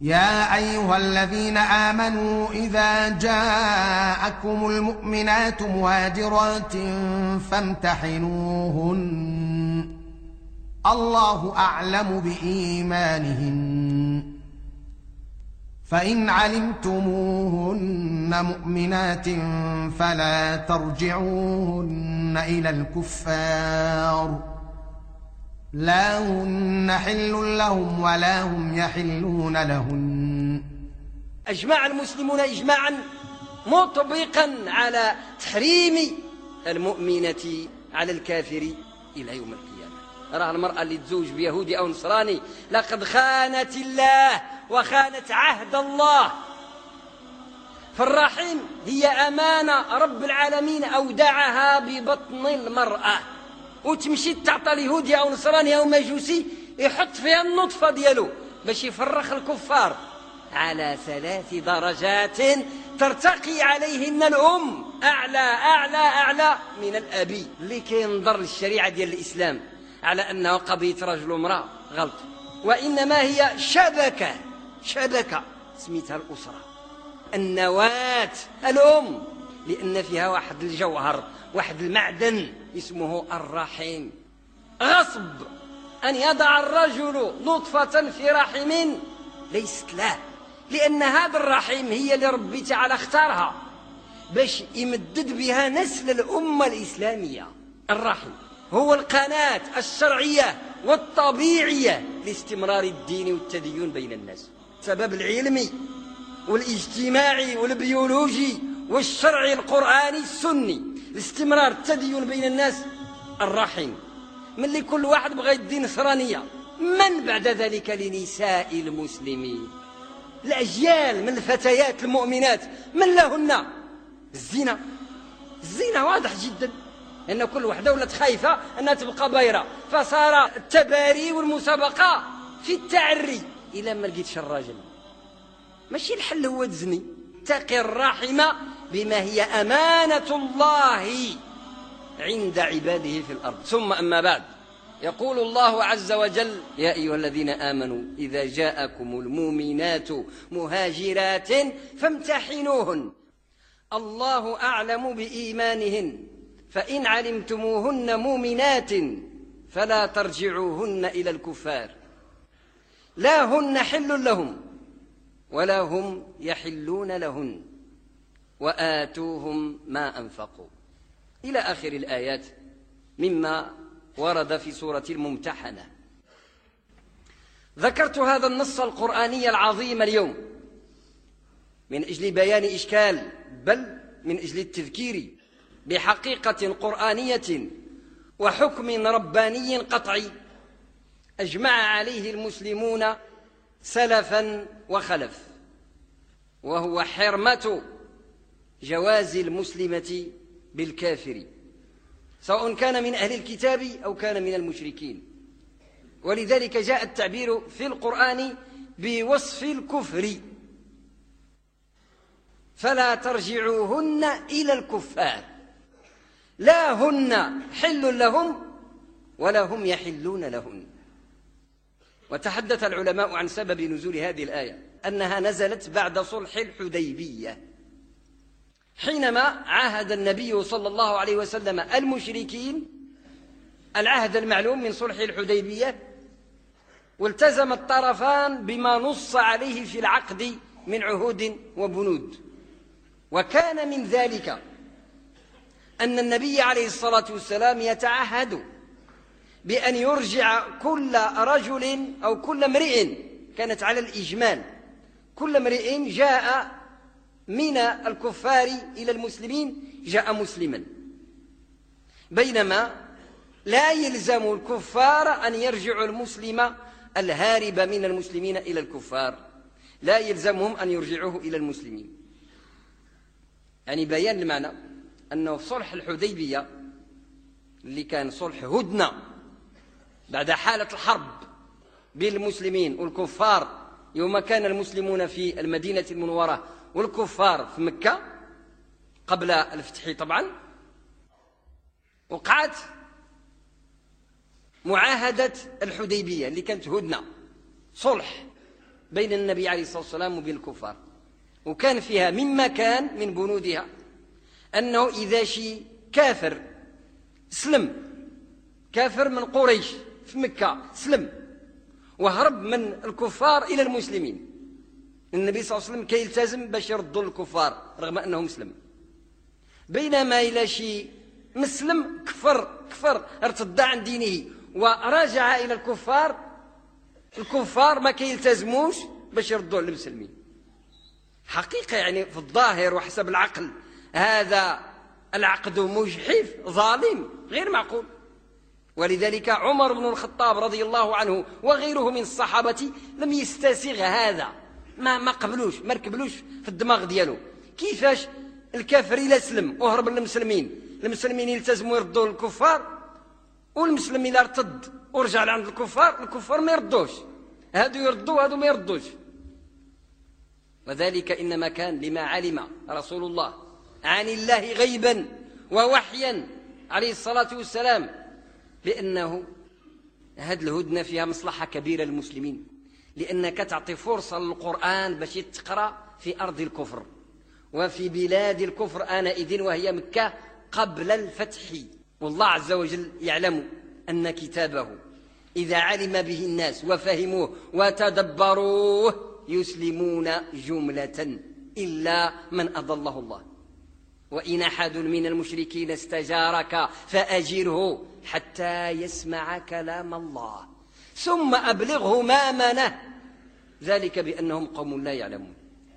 يا أيها الذين آمنوا إذا جاءكم المؤمنات مهاجرات فامتحنوهن الله أعلم بإيمانهن فإن علمتموهن مؤمنات فلا ترجعوهن إلى الكفار لا هن حل لهم ولا هم يحلون لهن. أجمع المسلمون إجماعا مطبقا على تحريم المؤمنة على الكافر إلى يوم القيامة. راه المرأة اللي تزوج بيهودي أو نصراني لقد خانت الله وخانت عهد الله. فالرحم هي أمانة رب العالمين أودعها ببطن المرأة، وتمشي تعطى اليهودي أو نصراني أو مجوسي يحط فيها النطفة ديالو باش يفرخ الكفار على 3 درجات ترتقي عليهن الأم أعلى أعلى أعلى من الأبي. اللي كينظر للشريعة ديال الإسلام على أنه قضية رجل وامرأة غلط، وإنما هي شبكة سميتها الأسرة، النواة الأم، لأن فيها واحد الجوهر واحد المعدن اسمه الرحم. غصب أن يضع الرجل نطفة في رحم ليست له، لأن هذا الرحم هي اللي ربي تعالى اختارها باش يمدد بها نسل الأمة الإسلامية. الرحم هو القناة الشرعية والطبيعية لاستمرار الدين والتدين بين الناس. السبب العلمي والاجتماعي والبيولوجي والشرعي القرآني السني لاستمرار التدين بين الناس الرحم. من اللي كل واحد بغى يدي نصرانية، من بعد ذلك لنساء المسلمين الأجيال من الفتيات المؤمنات من لهن الزنا واضح جدا، أن كل واحدة ولات خايفة أنها تبقى بايرة، فصار التباري والمسابقة في التعري إلى ما لقيتش الراجل. ماشي الحل هو تزني، تقي الرحم بما هي أمانة الله عند عباده في الأرض. ثم أما بعد، يقول الله عز وجل: يا أيها الذين آمنوا إذا جاءكم المؤمنات مهاجرات فامتحنوهن الله أعلم بإيمانهن فإن علمتموهن مؤمنات فلا ترجعوهن إلى الكفار لا هن حل لهم ولا هم يحلون لهن وآتوهم ما أنفقوا، إلى آخر الآيات مما ورد في سورة الممتحنة. ذكرت هذا النص القرآني العظيم اليوم من أجل بيان إشكال، بل من أجل التذكير بحقيقة قرآنية وحكم رباني قطعي أجمع عليه المسلمون سلفا وخلف، وهو حرمة جواز المسلمة بالكافر سواء كان من أهل الكتاب أو كان من المشركين. ولذلك جاء التعبير في القرآن بوصف الكفر: فلا ترجعوهن إلى الكفار لا هن حل لهم ولا هم يحلون لهن. وتحدث العلماء عن سبب نزول هذه الآية أنها نزلت بعد صلح الحديبية، حينما عاهد النبي صلى الله عليه وسلم المشركين العهد المعلوم من صلح الحديبية، والتزم الطرفان بما نص عليه في العقد من عهود وبنود. وكان من ذلك أن النبي عليه الصلاة والسلام يتعهد بأن يرجع كل رجل أو كل امرئ، كانت على الإجمال، كل امرئ جاء من الكفار إلى المسلمين جاء مسلما، بينما لا يلزم الكفار أن يرجعوا المسلم الهارب من المسلمين إلى الكفار، لا يلزمهم أن يرجعوه إلى المسلمين. يعني بيان المعنى أنه في صلح الحديبية اللي كان صلح هدنة بعد حالة الحرب بين المسلمين والكفار، يوم كان المسلمون في المدينة المنورة والكفار في مكة قبل الفتح طبعا، وقعت معاهدة الحديبية اللي كانت هدنة صلح بين النبي عليه الصلاة والسلام وبين الكفار، وكان فيها مما كان من بنودها أنه إذا شي كافر سلم، كافر من قريش في مكة سلم وهرب من الكفار إلى المسلمين، النبي صلى الله عليه وسلم كيلتزم باش يردوا الكفار رغم أنه مسلم. بينما إلى شي مسلم كفر ارتد عن دينه ورجع إلى الكفار ما كيلتزموش باش يردوا للمسلمين. حقيقة يعني في الظاهر وحسب العقل هذا العقد مجحف ظالم غير معقول. ولذلك عمر بن الخطاب رضي الله عنه وغيره من الصحابة لم يستسيغ هذا، ما قبلوش، ما ركبلوش في الدماغ ديالو. كيفاش الكافر إلى سلم وهرب للمسلمين، المسلمين يلتزموا يردوا للكفار، والمسلمين إلى ارتد ورجع لعند الكفار ما يردوش، هادو يردوا هادو ما يردوش. وذلك إنما كان لما علم رسول الله عن الله غيبا ووحيا عليه الصلاة والسلام بأنه هذه الهدنة فيها مصلحة كبيرة للمسلمين، لأنك تعطي فرصة للقرآن باش يتقرأ في أرض الكفر وفي بلاد الكفر آنئذ وهي مكة قبل الفتح. والله عز وجل يعلم أن كتابه إذا علم به الناس وفهموه وتدبروه يسلمون جملة إلا من أضله الله. وإن أحد من المشركين استجارك فأجره حتى يسمع كلام الله ثم أبلغه مأمنه، ذلك بأنهم قوم لا يعلمون.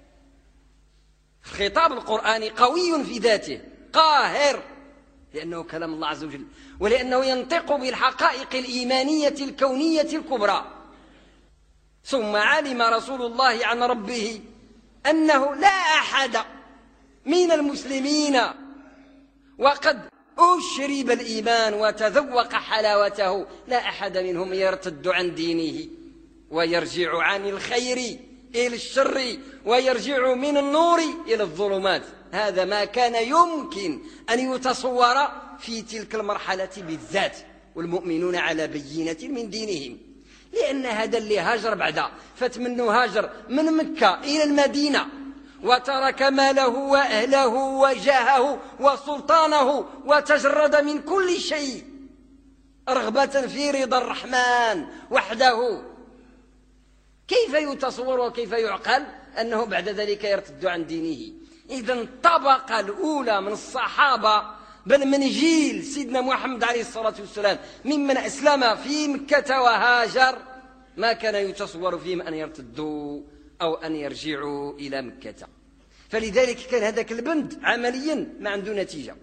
الخطاب القرآني قوي في ذاته قاهر لأنه كلام الله عز وجل، ولأنه ينطق بالحقائق الإيمانية الكونية الكبرى. ثم علم رسول الله عن ربه أنه لا أحد من المسلمين وقد أشرب الإيمان وتذوق حلاوته، لا أحد منهم يرتد عن دينه ويرجع عن الخير إلى الشر ويرجع من النور إلى الظلمات. هذا ما كان يمكن أن يتصور في تلك المرحلة بالذات، والمؤمنون على بينة من دينهم، لأن هذا اللي هاجر بعد فتمنه هاجر من مكة إلى المدينة وترك ماله وأهله وجاهه وسلطانه وتجرد من كل شيء رغبة في رضا الرحمن وحده. كيف يتصور وكيف يعقل أنه بعد ذلك يرتد عن دينه؟ إذن الطبقة الأولى من الصحابة بل من جيل سيدنا محمد عليه الصلاة والسلام ممن أسلم في مكة وهاجر ما كان يتصور فيهم أن يرتدوا أو أن يرجعوا إلى مكة. فلذلك كان هذاك البند عمليا ما عنده نتيجة،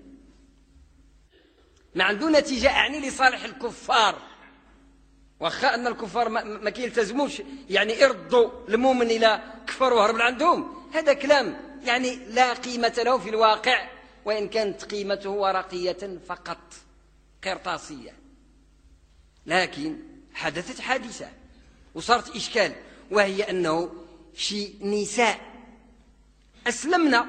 ما عنده نتيجة أعني لصالح الكفار، واخا أن الكفار ما كيلتزموش يعني يردوا المؤمن إلى كفر وهرب عندهم، هذا كلام يعني لا قيمة له في الواقع، وإن كانت قيمته ورقية فقط قرطاسية. لكن حدثت حادثة وصارت إشكال، وهي أنه شي نساء أسلمنا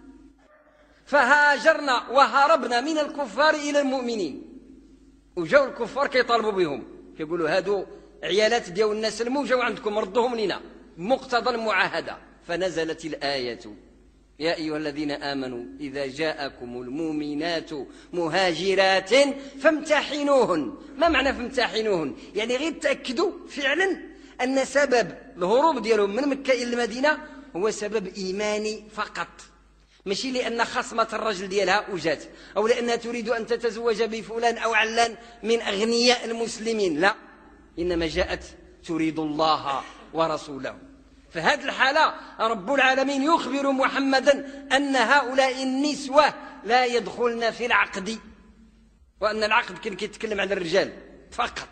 فهاجرنا وهربنا من الكفار إلى المؤمنين، وجاءوا الكفار كيطالبوا بهم، كيقولوا هادو عيالات ديال الناس سلموا جاوا عندكم ردوهم لنا بمقتضى المعاهدة. فنزلت الآية يا أيها الذين آمنوا إذا جاءكم المؤمنات مهاجرات فامتحنوهن. ما معنى فامتحنوهن؟ يعني غير تأكدوا فعلا أن سبب الهروب ديالهم من مكة إلى المدينة هو سبب إيماني فقط، ماشي لأن خصمة الرجل ديالها وجات أو لأنها تريد أن تتزوج بفلان أو علان من أغنياء المسلمين، لا، إنما جاءت تريد الله ورسوله. فهذه الحالة رب العالمين يخبر محمدا أن هؤلاء النسوة لا يدخلن في العقد، وأن العقد كان يتكلم عن الرجال فقط.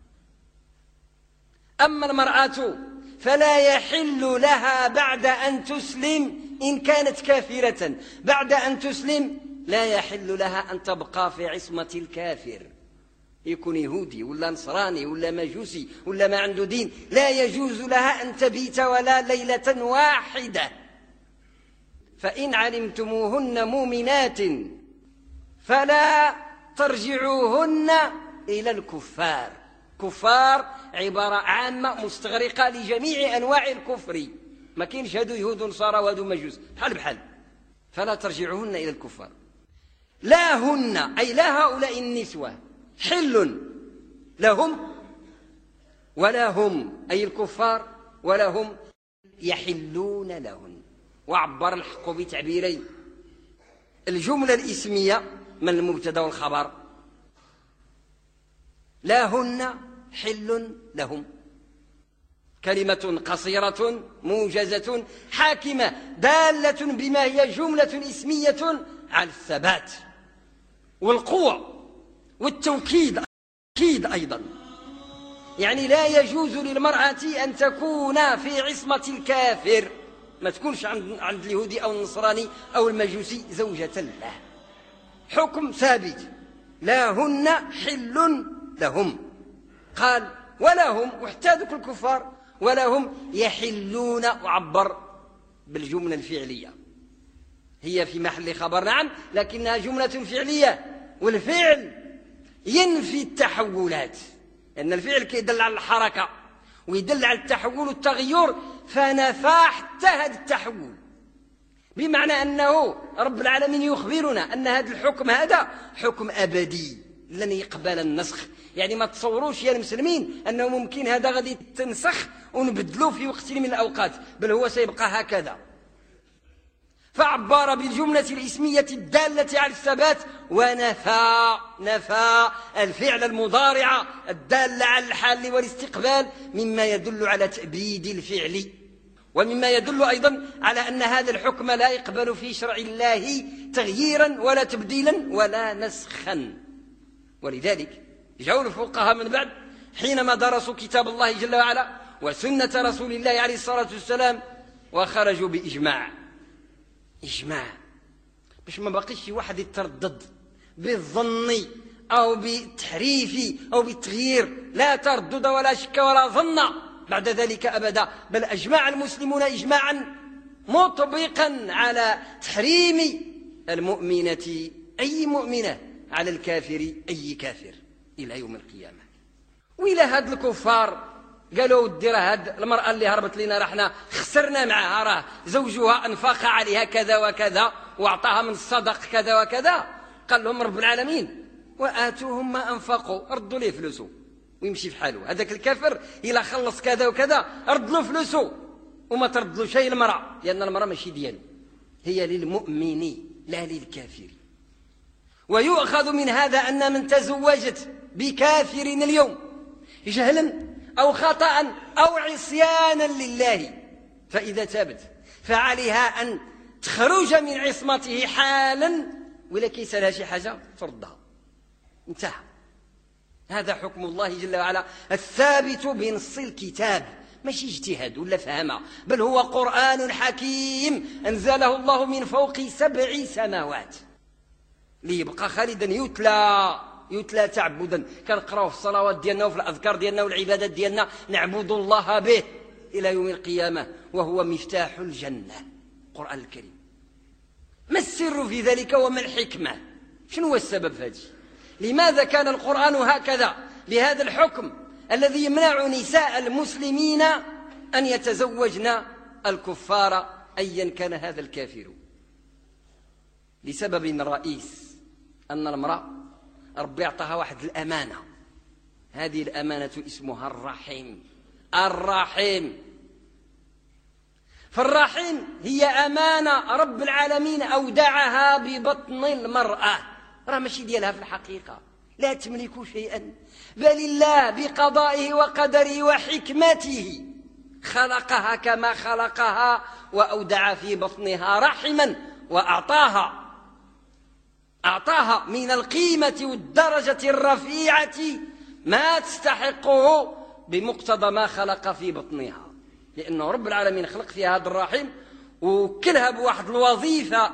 أما المرأة فلا يحل لها بعد أن تسلم إن كانت كافرة، بعد أن تسلم لا يحل لها أن تبقى في عصمة الكافر، يكون يهودي ولا نصراني ولا مجوسي ولا ما عنده دين، لا يجوز لها أن تبيت ولا ليلة واحدة. فإن علمتموهن مؤمنات فلا ترجعوهن إلى الكفار. كفار عبارة عامة مستغرقة لجميع أنواع الكفر، ما كاينش هادو يهود ونصارى وهادو مجوس، بحال بحال. فلا ترجعوهن إلى الكفار. لا هن أي لا هؤلاء النسوة حل لهم ولا هم أي الكفار ولا هم يحلون لهن. وعبر الحق بتعبيرين: الجملة الإسمية من المبتدا والخبر، لا هن حل لهم، كلمة قصيرة موجزة حاكمة دالة بما هي جملة اسمية على الثبات والقوة والتوكيد أيضا. يعني لا يجوز للمرأة أن تكون في عصمة الكافر، ما تكونش عند اليهودي أو النصراني أو المجوسي زوجة له. حكم ثابت: لا هن حل لهم. قال ولا هم، وحتى ذوك الكفار ولا هم يحلون، وعبر بالجملة الفعلية، هي في محل خبر نعم، لكنها جملة فعلية، والفعل ينفي التحولات، لأن الفعل كيدل على الحركة ويدل على التحول والتغير، فنفى حتى هذا التحول، بمعنى أنه رب العالمين يخبرنا أن هذا الحكم هذا حكم أبدي لن يقبل النسخ. يعني ما تصوروش يا المسلمين أنه ممكن هذا غادي تنسخ ونبدلوه في وقت من الأوقات، بل هو سيبقى هكذا. فعبر بالجملة الاسمية الدالة على الثبات، ونفى الفعل المضارع الدال على الحال والاستقبال، مما يدل على تأبيد الفعل، ومما يدل أيضا على أن هذا الحكم لا يقبل في شرع الله تغييرا ولا تبديلا ولا نسخا. ولذلك جاءوا الفقهاء من بعد حينما درسوا كتاب الله جل وعلا وسنة رسول الله عليه الصلاة والسلام، وخرجوا بإجماع باش ما بقيش شي واحد يتردد بالظن أو بالتحريف أو بالتغيير، لا تردد ولا شك ولا ظن بعد ذلك أبدا، بل أجمع المسلمون إجماعا مطبقا على تحريم المؤمنة أي مؤمنة على الكافر أي كافر إلى يوم القيامة. وإلى هاد الكفار قالوا ودي راه هاد المرأة اللي هربت لنا رحنا خسرنا معها، راه زوجها أنفق عليها كذا وكذا وأعطاها من الصدق كذا وكذا. قال لهم رب العالمين: وآتوهم ما أنفقوا، ردوا ليه فلوسه ويمشي في حاله. هذاك الكافر إلا خلص كذا وكذا رد له فلوسه، وما ترد له شيء المرأة، لأن المرأة ماشي ديالو، هي للمؤمن لا للكافر. ويؤخذ من هذا أن من تزوجت بكافر اليوم جهلا أو خطأ أو عصيانا لله، فإذا تابت فعليها أن تخرج من عصمته حالا، ولا كيس لها شي حاجة تردها، انتهى. هذا حكم الله جل وعلا الثابت بنص الكتاب، ماشي اجتهاد ولا فهمه، بل هو قرآن حكيم أنزله الله من فوق 7 سماوات ليبقى خالدا يتلى تعبدا. كنقراوه في الصلوات ديالنا وفي الأذكار ديالنا والعبادات ديالنا، نعبد الله به إلى يوم القيامة، وهو مفتاح الجنة، القرآن الكريم. ما السر في ذلك وما الحكمة؟ شنو هو السبب في هذا؟ لماذا كان القرآن هكذا لهذا الحكم الذي يمنع نساء المسلمين أن يتزوجن الكفار أيا كان هذا الكافر؟ لسبب رئيس، أن المرأة ربي أعطاها واحد الأمانة، هذه الأمانة اسمها الرحيم. فالرحيم هي أمانة رب العالمين أودعها ببطن المرأة، راه ماشي ديالها في الحقيقة، لا تملك شيئا، بل الله بقضائه وقدره وحكمته خلقها كما خلقها، وأودع في بطنها رحما، وأعطاها من القيمة والدرجة الرفيعة ما تستحقه بمقتضى ما خلق في بطنها، لأنه رب العالمين خلق فيها هذا الرحم وكلها بواحد الوظيفة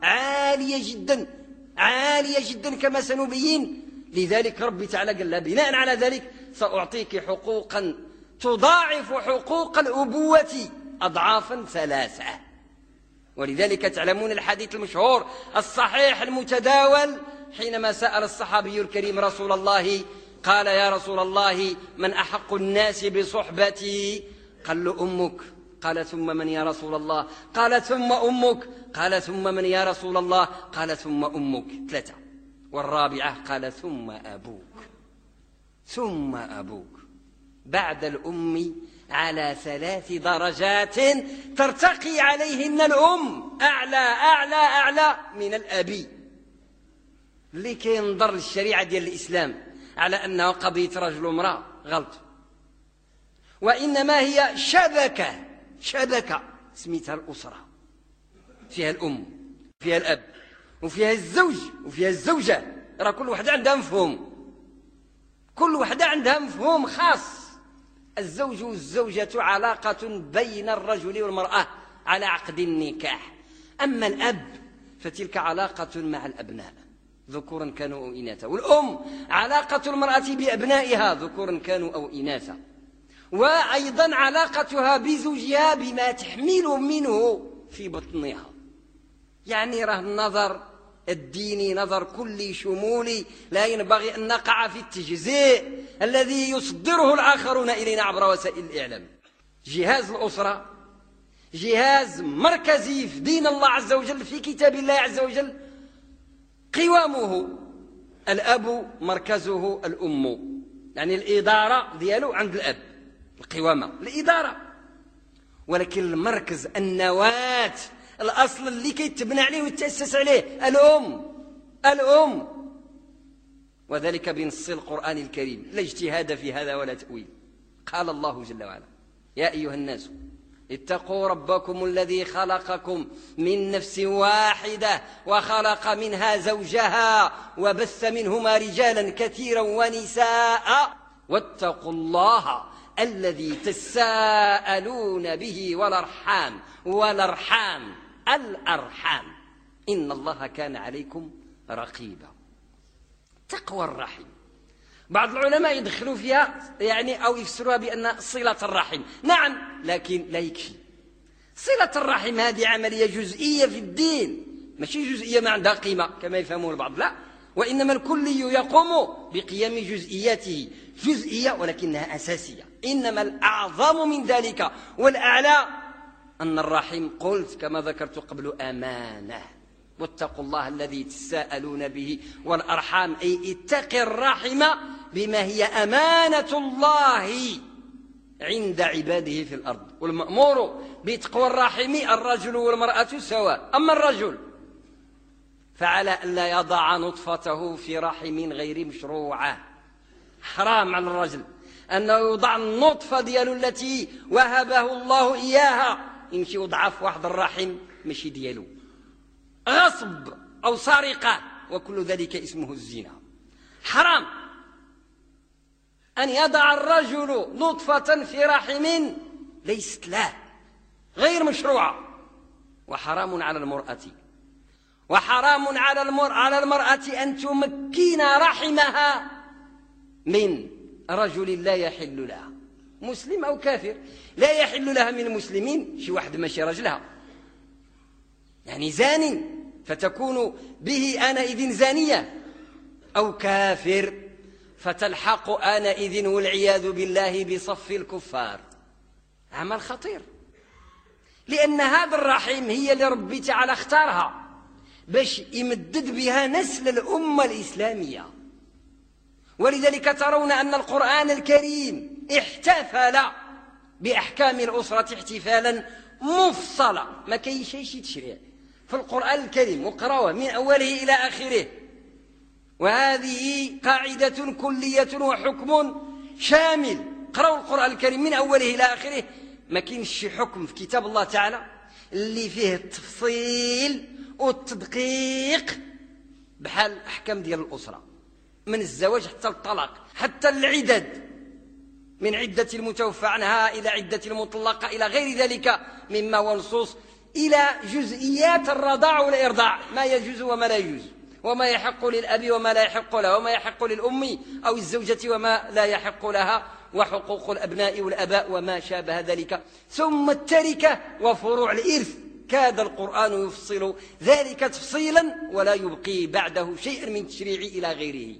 عالية جدا كما سنبين. لذلك ربي تعالى قال لها بناء على ذلك: سأعطيك حقوقا تضاعف حقوق الأبوة أضعافا 3. ولذلك تعلمون الحديث المشهور الصحيح المتداول حينما سأل الصحابي الكريم رسول الله قال يا رسول الله من أحق الناس بصحبتي؟ قال له أمك. قال ثم من يا رسول الله؟ قال ثم أمك. قال ثم من يا رسول الله؟ قال ثم أمك. 3. والرابعة قال ثم أبوك. ثم أبوك. بعد الأم على 3 درجات ترتقي عليهن الأم، أعلى أعلى أعلى من الأبي. اللي كينظر للشريعة ديال الإسلام على أنه قضية رجل وامرأة غلط، وإنما هي شبكة سميتها الأسرة، فيها الأم فيها الأب وفيها الزوج وفيها الزوجة. راه كل وحدة عندها مفهوم، كل وحدة عندها مفهوم خاص. الزوج والزوجة علاقة بين الرجل والمرأة على عقد النكاح. أما الأب فتلك علاقة مع الأبناء ذكورا كانوا أو إناثا، والأم علاقة المرأة بأبنائها ذكورا كانوا أو إناثا، وأيضا علاقتها بزوجها بما تحمل منه في بطنها. يعني راه النظر الديني نظر كلي شمولي، لا ينبغي أن نقع في التجزيء الذي يصدره الآخرون إلينا عبر وسائل الإعلام. جهاز الأسرة جهاز مركزي في دين الله عز وجل، في كتاب الله عز وجل. قوامه الأب، مركزه الأم، يعني الإدارة ديالو عند الأب، القوامة الإدارة. ولكن المركز النواة الأصل اللي كيتبنى عليه ويتأسس عليه الأم، وذلك بنص القرآن الكريم، لا اجتهاد في هذا ولا تأويل. قال الله جل وعلا يا أيها الناس اتقوا ربكم الذي خلقكم من نفس واحدة وخلق منها زوجها وبث منهما رجالا كثيرا ونساء واتقوا الله الذي تساءلون به والأرحام إن الله كان عليكم رقيبا. تقوى الرحم بعض العلماء يدخلوا فيها يعني أو يفسروها بأن صلة الرحم، نعم، لكن لا يكفي. صلة الرحم هذه عملية جزئية في الدين، ماشي جزئية ما عندها قيمة كما يفهمه البعض، لا، وإنما الكلي يقوم بقيام جزئياته، جزئية ولكنها أساسية. إنما الأعظم من ذلك والأعلى أن الرحم قلت كما ذكرت قبل أمانة، واتقوا الله الذي تساءلون به والأرحام، أي اتق الرحم بما هي أمانة الله عند عباده في الأرض. والمأمور بتقوى الرحم الرجل والمرأة سواء. أما الرجل فعلى أن لا يضع نطفته في رحم غير مشروعة، حرام على الرجل أنه يوضع النطفة ديالو التي وهبه الله إياها، يمشي يوضعها في واحد الرحم ماشي ديالو، غصب أو سرقة، وكل ذلك اسمه الزنا. حرام أن يضع الرجل نطفة في رحم ليست له، غير مشروعة. وحرام على المرأة، وحرام على المرأة أن تمكن رحمها من رجل لا يحل لها، مسلم أو كافر، لا يحل لها من المسلمين، شي واحد ماشي رجلها، يعني زاني فتكون به آنئذ زانية، أو كافر فتلحق آنئذ والعياذ بالله بصف الكفار. عمل خطير، لأن هذا الرحم هي اللي ربي تعالى اختارها باش يمدد بها نسل الأمة الإسلامية. ولذلك ترون أن القرآن الكريم احتفل بأحكام الأسرة احتفالا مفصلا، ما كاين شي تشريع في القرآن الكريم، وقراوه من أوله إلى آخره. وهذه قاعدة كلية وحكم شامل، قرأوا القرآن الكريم من أوله إلى آخره، ما كاينش شي حكم في كتاب الله تعالى اللي فيه التفصيل والتدقيق بحال الأحكام ديال الأسرة، من الزواج حتى الطلاق، حتى العدد، من عدة المتوفى عنها إلى عدة المطلقة إلى غير ذلك مما هو نصوص، إلى جزئيات الرضاع والإرضاع، ما يجوز وما لا يجوز، وما يحق للأب وما لا يحق له، وما يحق للأم أو الزوجة وما لا يحق لها، وحقوق الأبناء والأباء وما شابه ذلك، ثم التركة وفروع الإرث. كاد القرآن يفصل ذلك تفصيلا ولا يبقي بعده شيئا من تشريع إلى غيره.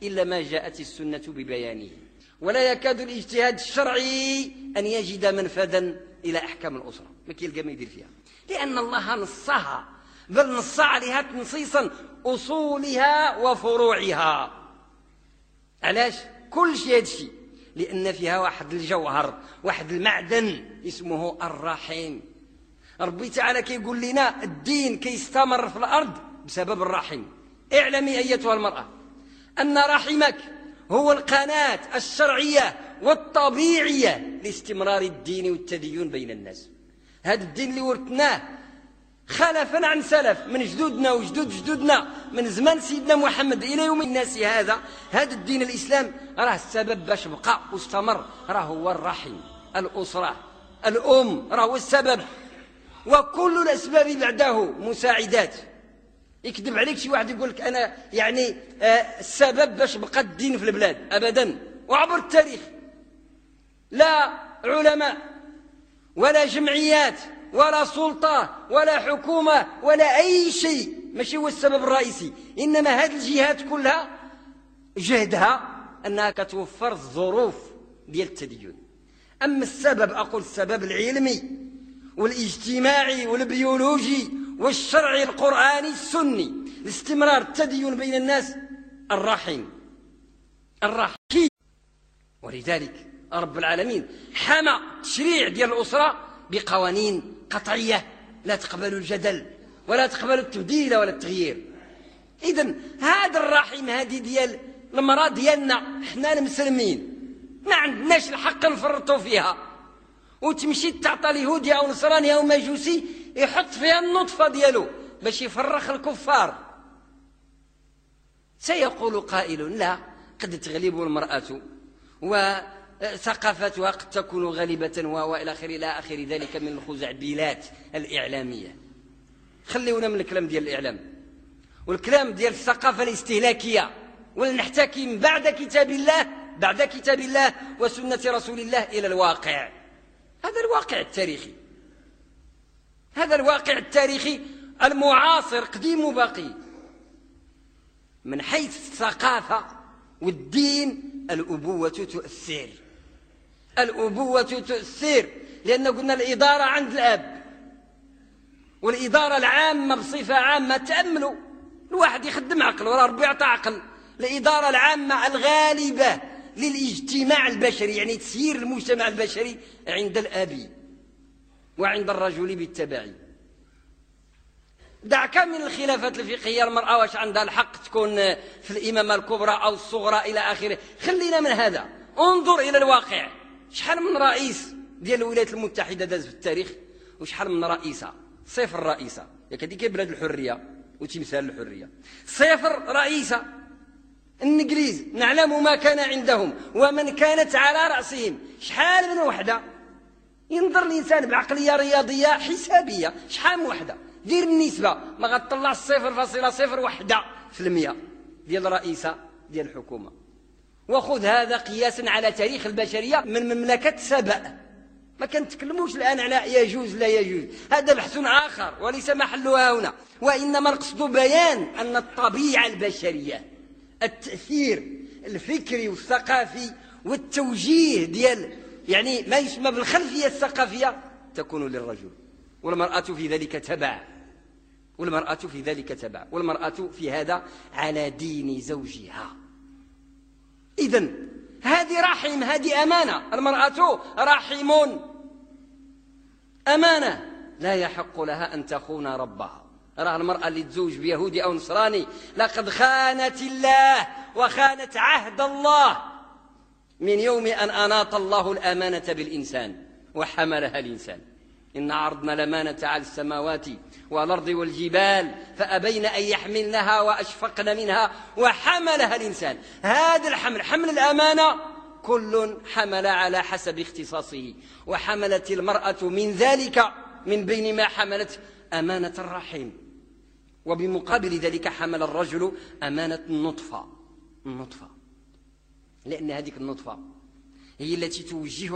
إلا ما جاءت السنة ببيانه، ولا يكاد الاجتهاد الشرعي أن يجد منفذا إلى أحكام الأسرة، ما كيلقى ما يدير فيها، لأن الله نصها، بل نص عليها تنصيصا أصولها وفروعها. علاش؟ كل شيء هذا الشيء لأن فيها واحد الجوهر، واحد المعدن اسمه الرحم. ربي تعالى كيقول لنا الدين كيستمر في الأرض بسبب الرحم. اعلمي أيتها المرأة أن رحمك هو القناة الشرعية والطبيعية لاستمرار الدين والتدين بين الناس. هذا الدين اللي ورثناه خلفا عن سلف من جدودنا وجدود جدودنا من زمان سيدنا محمد إلى يوم الناس هذا الدين الإسلام راه السبب باش بقى واستمر، راه هو الرحم، الأسرة، الأم، راه هو السبب، وكل الأسباب بعده مساعدات. يكذب عليك شي واحد يقول لك أنا يعني السبب باش بقى الدين في البلاد، أبدا. وعبر التاريخ لا علماء ولا جمعيات ولا سلطة ولا حكومة ولا أي شيء ماشي هو السبب الرئيسي، إنما هذه الجهات كلها جهدها أنها كتوفر الظروف ديال التدين. أما السبب، أقول السبب العلمي والاجتماعي والبيولوجي والشرعي القرآني السني لاستمرار التدين بين الناس، الرحم. ولذلك رب العالمين حمى التشريع ديال الأسرة بقوانين قطعية لا تقبل الجدل ولا تقبل التبديل ولا التغيير. إذن هذا الرحم هذه ديال المرأة ديالنا حنا المسلمين ما عندناش الحق نفرطوا فيها، وتمشي تعطى اليهودي أو نصراني أو مجوسي يحط فيها النطفة ديالو باش يفرخ الكفار. سيقول قائل لا، قد تغلب المرأة وثقافتها قد تكون غالبة وإلى آخر إلى آخر ذلك من الخزعبلات الإعلامية. خليونا من الكلام ديال الإعلام والكلام ديال الثقافة الاستهلاكية، ولنحتكم بعد كتاب الله وسنة رسول الله إلى الواقع. هذا الواقع التاريخي المعاصر قديم وباقي. من حيث الثقافة والدين الأبوة تؤثر، لأن قلنا الإدارة عند الأب، والإدارة العامة بصفة عامة تأملوا الواحد يخدم عقل ورا ربي يعطى عقل. الإدارة العامة الغالبة للاجتماع البشري، يعني تسيير المجتمع البشري عند الأب وعند الرجل بالتبعي. دعك من الخلافات الفقهية، المرأة واش عندها الحق تكون في الإمامة الكبرى أو الصغرى إلى آخره، خلينا من هذا، انظر إلى الواقع. شحال من رئيس ديال الولايات المتحدة داز في التاريخ، وشحال من رئيسة؟ صفر رئيسة. ياك هذيك بلاد الحرية وتمثال الحرية، صفر رئيسة. الإنجليز نعلم ما كان عندهم ومن كانت على رأسهم، شحال من وحدة؟ ينظر الإنسان بعقلية رياضية حسابية، شحال من وحدة؟ دير النسبة، ما غتطلع 0.01% ديال رئيسة ديال الحكومة. وخذ هذا قياسا على تاريخ البشرية من مملكة سبأ. ما كنتكلموش الآن على يجوز لا يجوز، هذا بحث آخر وليس محلها هنا، وإنما القصد بيان أن الطبيعة البشرية، التأثير الفكري والثقافي والتوجيه ديال يعني ما يسمى بالخلفية الثقافية تكون للرجل، والمرأة في ذلك تبع، والمرأة في هذا على دين زوجها. إذن هذه رحم، هذه أمانة. المرأة رحم، أمانة لا يحق لها أن تخون ربها. راه المرأة اللي تزوج بيهودي أو نصراني لقد خانت الله وخانت عهد الله من يوم أن أناط الله الأمانة بالإنسان وحملها الإنسان. إن عرضنا الأمانة على السماوات والأرض والجبال فأبين أن يحملنها وأشفقن منها وحملها الإنسان. هذا الحمل، حمل الأمانة، كل حمل على حسب اختصاصه، وحملت المرأة من ذلك من بين ما حملت أمانة الرحم، وبمقابل ذلك حمل الرجل أمانة النطفة، لأن هذه النطفة هي التي توجه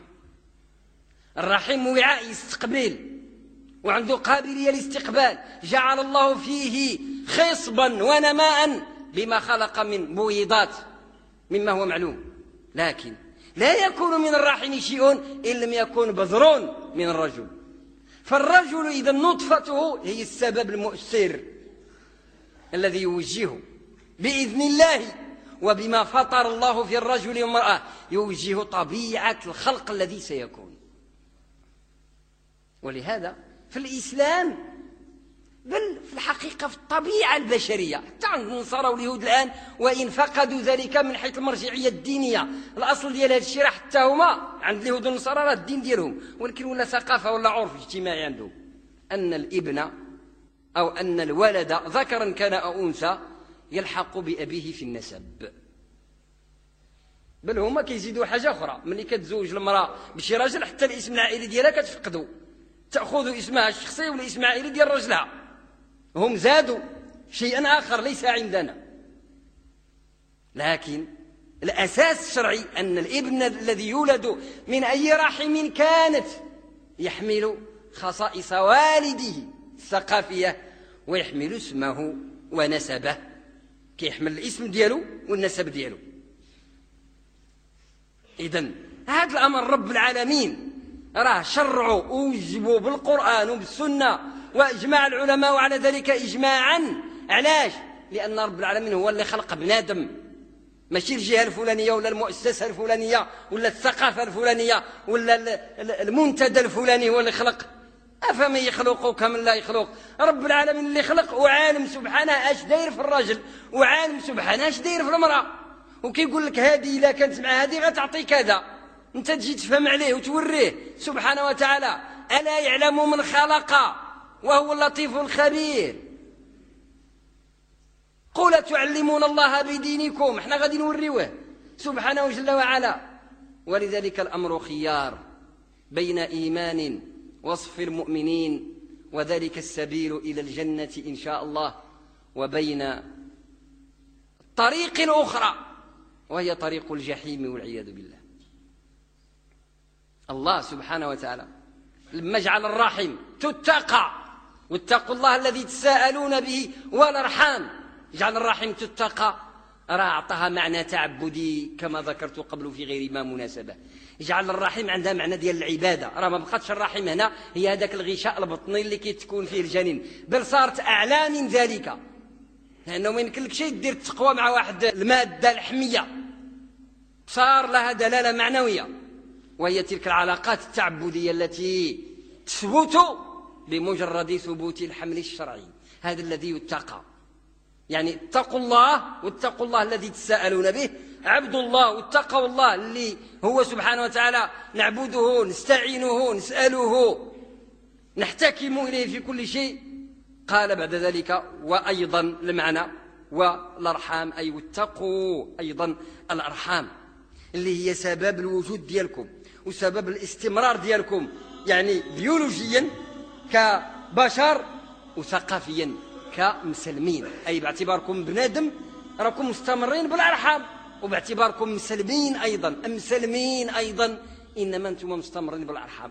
الرحم وعاء يستقبل وعنده قابلية للاستقبال، جعل الله فيه خصبا ونماء بما خلق من بويضات مما هو معلوم، لكن لا يكون من الرحم شيء إن لم يكن بذر من الرجل. فالرجل إذا نطفته هي السبب المؤثر الذي يوجهه بإذن الله، وبما فطر الله في الرجل والمرأة يوجه طبيعة الخلق الذي سيكون. ولهذا في الإسلام، بل في الحقيقة في الطبيعة البشرية، حتى عند النصارى واليهود الآن وإن فقدوا ذلك من حيث المرجعية الدينية، الأصل ديال هذا الشيء راه حتى هما عند اليهود والنصارى راه الدين ديالهم، ولكن ولا ثقافة ولا عرف اجتماعي عندهم أن الابن أو أن الولد ذكرا كان أو أنثى يلحق بأبيه في النسب. بل هما كيزيدوا حاجة أخرى، ملي كتزوج المرأة بشي راجل حتى الاسم العائلي ديالها كتفقدوا، تأخذ اسمها الشخصي ولا اسم العائلي ديال رجلها. هم زادوا شيئا آخر ليس عندنا، لكن الأساس الشرعي أن الابن الذي يولد من أي رحم كانت يحمل خصائص والده الثقافية ويحمل اسمه ونسبه، كيحمل الاسم ديالو والنسب ديالو. إذن هذا الأمر رب العالمين راه شرعه ووجبه بالقرآن وبالسنة وإجماع العلماء على ذلك إجماعا. علاش؟ لأن رب العالمين هو اللي خلق بنادم، ماشي الجهة الفلانية ولا المؤسسة الفلانية ولا الثقافة الفلانية ولا المنتدى الفلاني هو اللي خلق. أفمن يخلق كمن لا يخلق؟ رب العالمين اللي خلق وعالم سبحانه اش داير في الرجل وعالم سبحانه اش داير في المرأة، وكيقول لك هذه إلا كانت مع هذه غتعطي كذا، انت تجي تفهم عليه وتوريه سبحانه وتعالى. ألا يعلم من خلق وهو اللطيف الخبير. قل تعلمون الله بدينكم، احنا غادي نوريوه سبحانه جل وعلا. ولذلك الأمر خيار بين إيمان وصف المؤمنين وذلك السبيل إلى الجنة إن شاء الله، وبين طريق أخرى وهي طريق الجحيم والعياذ بالله. الله سبحانه وتعالى لما جعل الرحم تتقى، واتقوا الله الذي تساءلون به والأرحام، جعل الرحم تتقى، راه أعطاها معنى تعبدي كما ذكرت قبل في غير ما مناسبة. جعل الرحم عندها معنى ديال العبادة، راه ما بقاتش الرحم هنا هي هذاك الغشاء البطني اللي كيتكون فيه الجنين، بل صارت أعلى من ذلك، لأنه ما يمكن لك شيء دير التقوى مع واحد المادة الحمية، صار لها دلالة معنوية، وهي تلك العلاقات التعبدية التي تثبت بمجرد ثبوت الحمل الشرعي. هذا الذي يتقى، يعني اتقوا الله واتقوا الله الذي تساءلون به، عبد الله واتقوا الله اللي هو سبحانه وتعالى نعبده نستعينه نسأله نحتكم إليه في كل شيء. قال بعد ذلك وأيضا المعنى والأرحام، أي واتقوا أيضا الأرحام اللي هي سبب الوجود ديالكم وسبب الاستمرار ديالكم، يعني بيولوجيا كبشر وثقافيا كمسلمين، أي باعتباركم بنادم راكم مستمرين بالأرحام، وباعتباركم مسلمين أيضا إنما أنتم مستمرين بالأرحام.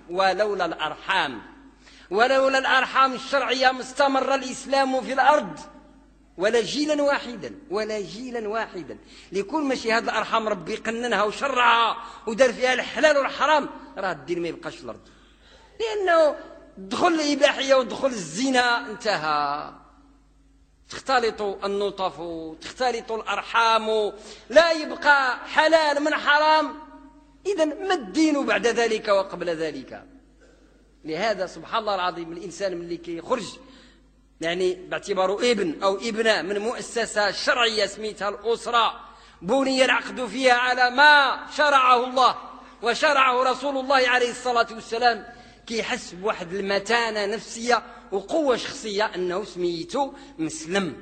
ولولا الأرحام الشرعية ما استمر الإسلام في الأرض ولا جيلا واحدا ليكون ماشي هذه الأرحام ربي قننها وشرعها ودار فيها الحلال والحرام، راه الدين ما يبقاش في الأرض، لأنه دخل الإباحية ودخل الزنا انتهى، تختلط النطف تختلط الأرحام، لا يبقى حلال من حرام. إذن ما الدين بعد ذلك وقبل ذلك؟ لهذا سبحان الله العظيم الإنسان ملي كيخرج يعني باعتباره ابن أو ابنة من مؤسسة شرعية سميتها الأسرة، بني العقد فيها على ما شرعه الله وشرعه رسول الله عليه الصلاة والسلام، كيحس بواحد المتانة نفسية وقوة شخصية أنه سميته مسلم.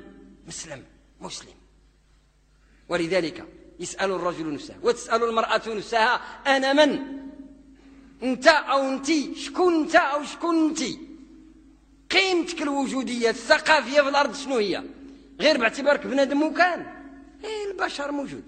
ولذلك يسأل الرجل نفسه وتسأل المرأة نفسها أنا من؟ أنت أو أنتي، شكون أنت أو شكون أنتي؟ قيمتك الوجودية الثقافية في الأرض شنو هي؟ غير باعتبارك بنادم وكان البشر موجود،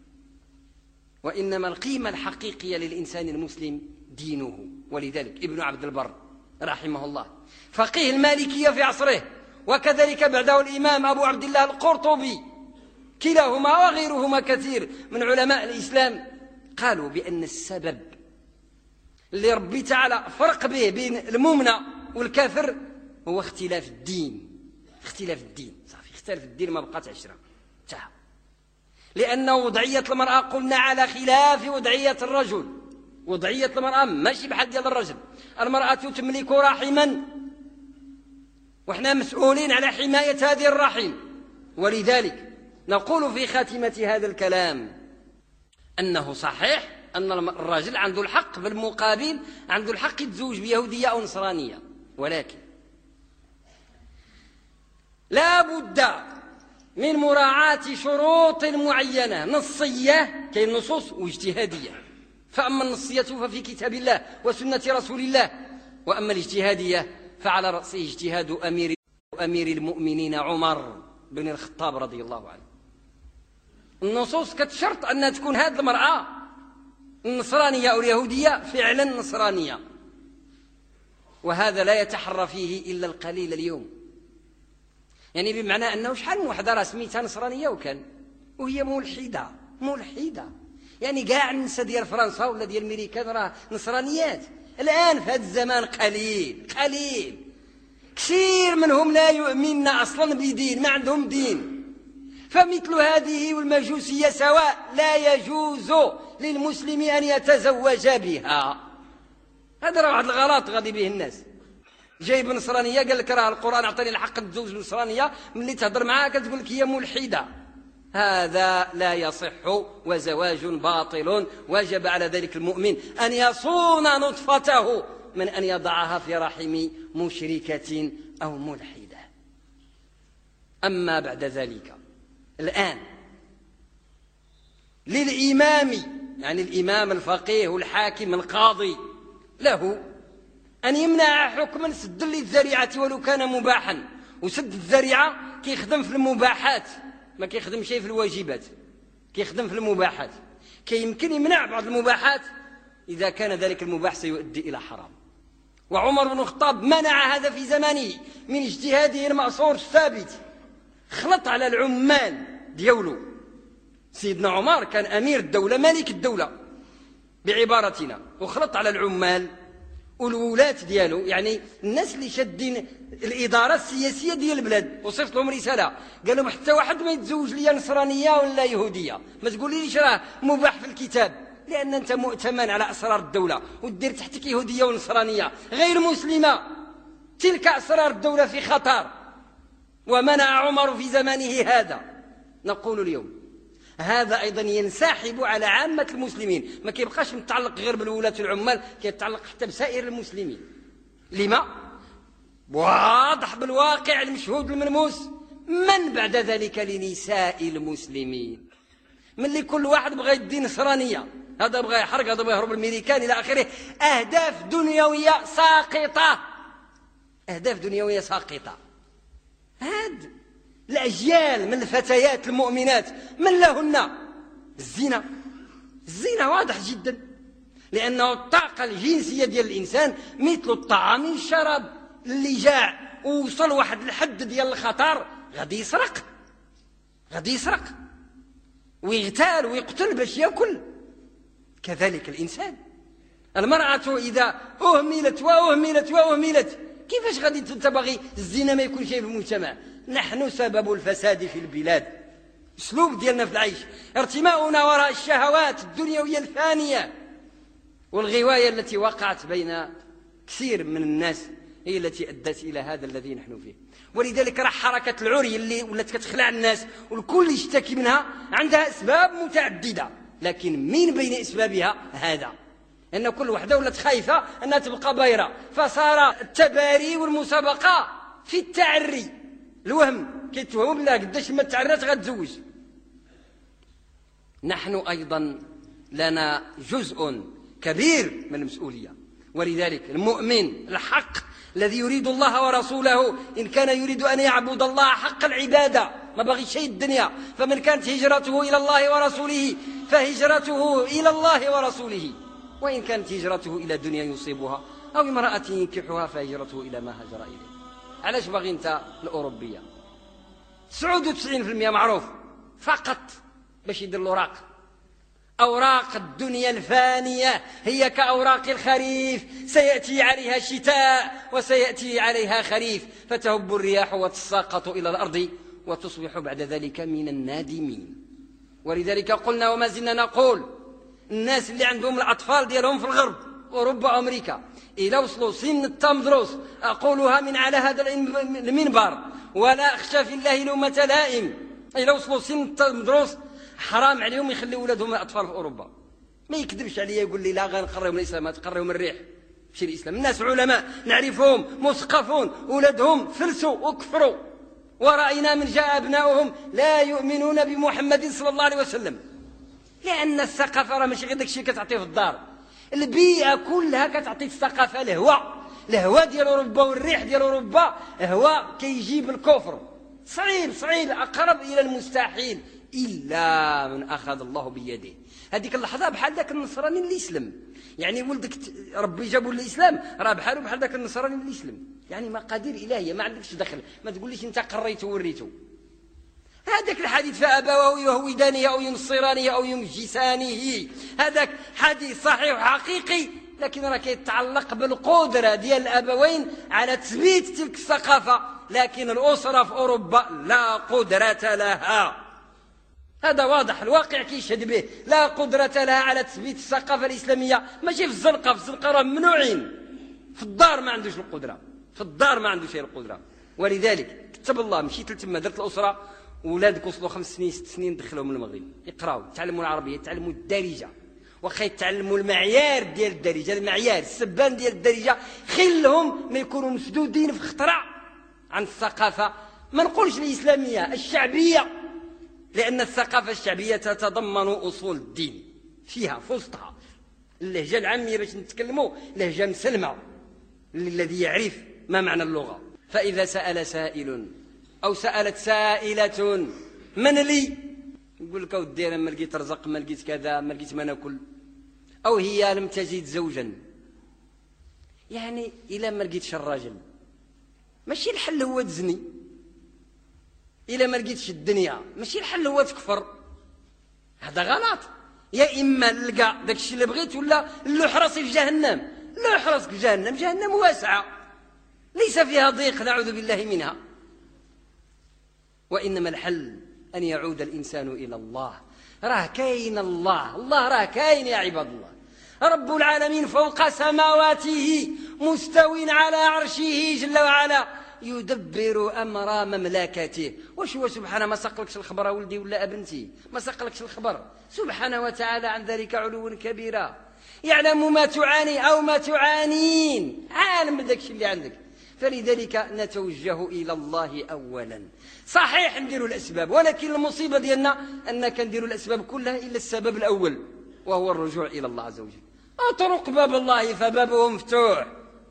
وإنما القيمة الحقيقية للإنسان المسلم دينه. ولذلك ابن عبد البر رحمه الله فقيه المالكية في عصره، وكذلك بعده الإمام أبو عبد الله القرطبي كلاهما وغيرهما كثير من علماء الإسلام قالوا بأن السبب اللي ربي تعالى فرق به بين المؤمنة والكافر هو اختلاف الدين. اختلاف الدين صافي، اختلاف الدين ما بقات عشرة انتهى. لأن وضعية المرأة قلنا على خلاف وضعية الرجل. وضعية المرأة ماشي بحال ديال الرجل. المرأة تملك رحما وإحنا مسؤولين على حماية هذه الرحم، ولذلك نقول في خاتمة هذا الكلام أنه صحيح أن الرجل عنده الحق بالمقابل، عنده الحق يتزوج بيهودية أو نصرانية، ولكن لا بد من مراعاة شروط معينة نصية، كاين نصوص واجتهادية. فأما النصية ففي كتاب الله وسنة رسول الله، وأما الاجتهادية فعلى رأس اجتهاد أمير المؤمنين عمر بن الخطاب رضي الله عنه. النصوص كتشرط أن تكون هذه المرأة النصرانية أو اليهودية فعلا نصرانية، وهذا لا يتحرى فيه إلا القليل اليوم. يعني بمعنى أنه شحال من وحدة راه سميتها نصرانية وهي ملحدة. يعني كاع النساء ديال فرنسا ولا ديال الميريكان راه نصرانيات الآن في هذا الزمان، قليل كثير منهم لا يؤمنون أصلا بدين، ما عندهم دين. فمثل هذه والمجوسية سواء، لا يجوز للمسلم أن يتزوج بها. هذا راه واحد الغلط غادي به الناس. جايب نصرانية قال لك راه القرآن أعطاني الحق تتزوج النصرانية، ملي تهضر معاها كتقول لك هي ملحدة. هذا لا يصح وزواج باطل. وجب على ذلك المؤمن أن يصون نطفته من أن يضعها في رحم مشركة أو ملحدة. أما بعد ذلك الآن للإمام، يعني الإمام الفقيه والحاكم القاضي، له أن يمنع حكما سد للذريعة ولو كان مباحا. وسد الذريعة كيخدم في المباحات، ما كيخدم شيء في الواجبات، كيخدم في المباحات. كيمكن يمنع بعض المباحات إذا كان ذلك المباح سيؤدي إلى حرام. وعمر بن الخطاب منع هذا في زمانه من اجتهاده المأثور الثابت. خلط على العمال ديولو. سيدنا عمر كان أمير الدولة، ملك الدولة بعبارتنا، وخلط على العمال والولاة ديالو، يعني الناس اللي شادين الإدارة السياسية ديال البلاد. وصفت لهم رسالة قال لهم حتى واحد ما يتزوج لي نصرانية ولا يهودية، ما تقولي ليش راه مباح في الكتاب، لأن أنت مؤتمن على أسرار الدولة ودير تحتك يهودية ونصرانية غير مسلمة. تلك أسرار الدولة في خطر. ومنع عمر في زمانه هذا. نقول اليوم هذا أيضا ينسحب على عامة المسلمين، ما كيبقاش متعلق غير بالولاة العمال، كيتعلق حتى بسائر المسلمين. لما؟ واضح بالواقع المشهود الملموس. من بعد ذلك لنساء المسلمين، من كل واحد بغى يدي نصرانية، هذا بغى يحرق، هذا بغى يهرب الامريكان إلى آخره. أهداف دنيوية ساقطة، أهداف دنيوية ساقطة. هاد الأجيال من الفتيات المؤمنات من لهن الزنا. الزنا واضح جدا، لأنه الطاقة الجنسية ديال الإنسان مثل الطعام والشراب. اللي جاع ووصل واحد الحد ديال الخطر غادي يسرق ويغتال ويقتل باش يأكل. كذلك الإنسان. المرأة إذا أهملت كيفاش غادي تبغي الزنا ما يكون شيء في المجتمع؟ نحن سبب الفساد في البلاد. اسلوب ديالنا في العيش، ارتماؤنا وراء الشهوات الدنيوية الفانية، والغواية التي وقعت بين كثير من الناس هي التي أدت إلى هذا الذي نحن فيه. ولذلك راه حركة العري اللي ولات كتخلع الناس والكل يشتكي منها عندها أسباب متعددة، لكن من بين أسبابها هذا، أن كل وحدة ولات خايفة أنها تبقى بايرة، فصار التباري والمسابقة في التعري. الوهم كيتوهم بالله قداش ما تعرات غتزوج. نحن أيضا لنا جزء كبير من المسؤولية. ولذلك المؤمن الحق الذي يريد الله ورسوله، إن كان يريد أن يعبد الله حق العبادة، ما بغي شيء الدنيا، فمن كانت هجرته إلى الله ورسوله فهجرته إلى الله ورسوله، وإن كانت هجرته إلى دنيا يصيبها أو امرأة ينكحها فهجرته إلى ما هجر إليه. علاش باغي أنت الأوروبية؟ 99% معروف فقط باش يدير الأوراق. أوراق الدنيا الفانية هي كأوراق الخريف، سيأتي عليها شتاء وسيأتي عليها خريف، فتهب الرياح وتساقط إلى الأرض وتصبح بعد ذلك من النادمين. ولذلك قلنا وما زلنا نقول الناس اللي عندهم الأطفال ديالهم في الغرب أوروبا وأمريكا إذا وصلوا سن التمدرس، أقولها من على هذا المنبر ولا أخشى في الله لومة لائم، إذا وصلوا سن التمدرس حرام عليهم يخليوا ولادهم الأطفال في أوروبا. ما يكذبش عليا يقول لي لا غنقريهم الإسلام، تقريهم الريح ماشي الإسلام. الناس علماء نعرفهم مثقفون، ولادهم فلسوا وكفروا، ورأينا من جاء أبناؤهم لا يؤمنون بمحمد صلى الله عليه وسلم، لأن الثقافة راه ماشي غير داك الشيء كتعطيه في الدار، البيئة كلها كتعطي الثقافة. الهواء ديال أوروبا والريح ديال أوروبا هواء كيجيب الكفر، صعيب أقرب إلى المستحيل إلا من أخذ الله بيده. هذيك اللحظة بحال ذاك النصراني اللي يسلم، يعني ولدك ربي جابوا للإسلام راه بحاله بحال ذاك النصراني اللي يسلم، يعني مقادير إلهية ما عندكش دخل. ما تقوليش أنت قريته وريته. هذاك الحديث فأبواه يهودانه أو ينصرانه أو يمجسانه، هذاك حديث صحيح وحقيقي، لكن راه كيتعلق بالقدرة ديال الأبوين على تثبيت تلك الثقافة، لكن الأسرة في أوروبا لا قدرة لها. هذا واضح، الواقع كيشهد به، لا قدرة لها على تثبيت الثقافة الإسلامية. ماشي في الزنقة راه ممنوعين، في الدار ما عندوش القدرة، في الدار ما عندوش القدرة. ولذلك كتب الله مشيت لتما درت الأسرة، ولادك وصلوا 5 سنين 6 سنين دخلهم من المغرب يقراوا يتعلموا العربية، يتعلموا الدارجة، واخا يتعلموا المعيار ديال الدارجة، المعيار السبان ديال الدارجة، خلهم ما يكونوا مسدودين في اختراع عن الثقافة، ما نقولش الإسلامية، الشعبية، لأن الثقافة الشعبية تتضمن أصول الدين فيها في وسطها. اللهجة العامية باش نتكلموا لهجة مسلمة للذي يعرف ما معنى اللغة. فإذا سأل سائل أو سألت سائلة من لي، يقول لك أودي أنا ما لقيت رزق، ما لقيت كذا، ما لقيت ما ناكل، أو هي لم تجد زوجا، يعني إلا ما لقيتش الراجل ماشي الحل هو تزني، إلا ما لقيتش الدنيا ماشي الحل هو تكفر، هذا غلط. يا إما لقى داك الشيء اللي بغيت ولا اللوح راسي في جهنم. اللوح راسك في جهنم، جهنم واسعة ليس فيها ضيق نعوذ بالله منها. وإنما الحل أن يعود الإنسان إلى الله. راه كاين الله راه كاين يا عباد الله، رب العالمين فوق سماواته مستو على عرشه جل وعلا يدبر أمر مملكته. واش هو سبحانه ما سقلكش الخبر ولدي ولا بنتي؟ ما سقلكش الخبر سبحانه وتعالى عن ذلك علوا كبيرا. يعلم ما تعاني أو ما تعانين، عالم بداك الشيء اللي عندك. فلذلك نتوجه إلى الله أولا. صحيح نديروا الأسباب، ولكن المصيبة ديالنا أنك نديروا الأسباب كلها إلا السبب الأول وهو الرجوع إلى الله عز وجل. أطرق باب الله فبابه مفتوح.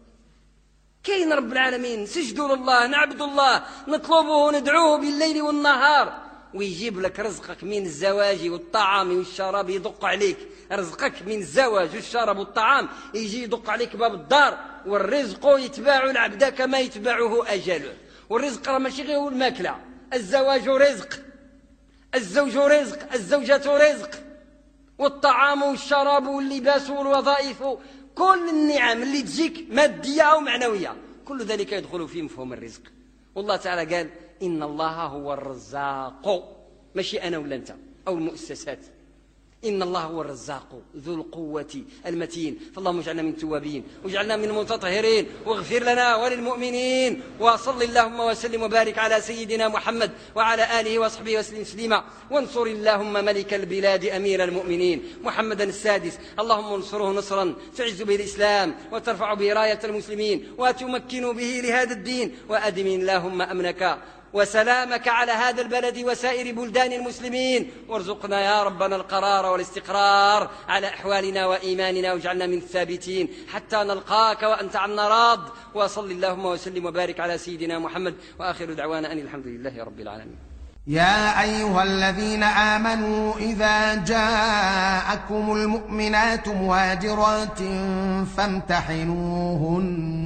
كاين رب العالمين، سجدوا لله، نعبد الله، نطلبه ندعوه بالليل والنهار، ويجيب لك رزقك من الزواج والطعام والشراب، يدق عليك رزقك من الزواج والشراب والطعام، يجي يدق عليك باب الدار. والرزق يتباع العبد كما يتبعه أجله. والرزق راه ماشي غير الماكلة، الزواج رزق، الزوج رزق، الزوجة رزق، والطعام والشراب واللباس والوظائف، كل النعم اللي تجيك مادية أو معنوية كل ذلك يدخل في مفهوم الرزق. والله تعالى قال إن الله هو الرزاق، ماشي أنا ولا أنت أو المؤسسات، إن الله هو الرزاق ذو القوة المتين. فاللهم اجعلنا من التوابين واجعلنا من المتطهرين، واغفر لنا وللمؤمنين. وصل اللهم وسلم وبارك على سيدنا محمد وعلى آله وصحبه وسلم تسليما. وانصر اللهم ملك البلاد أمير المؤمنين محمدا السادس، اللهم انصره نصرا تعز به الإسلام وترفع به راية المسلمين وتمكن به لهذا الدين، وأدم اللهم أمنك وسلامك على هذا البلد وسائر بلدان المسلمين، وارزقنا يا ربنا القرار والاستقرار على أحوالنا وإيماننا، واجعلنا من الثابتين حتى نلقاك وأنت عنا راض. وصل اللهم وسلم وبارك على سيدنا محمد، وآخر دعوانا أن الحمد لله رب العالمين. يا أيها الذين آمنوا إذا جاءكم المؤمنات مهاجرات فامتحنوهن،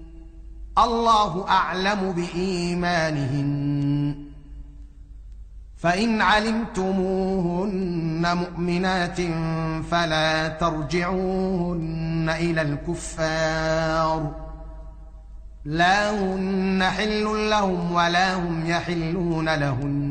الله أعلم بإيمانهن، فإن علمتموهن مؤمنات فلا ترجعوهن إلى الكفار لا هن حل لهم ولا هم يحلون لهن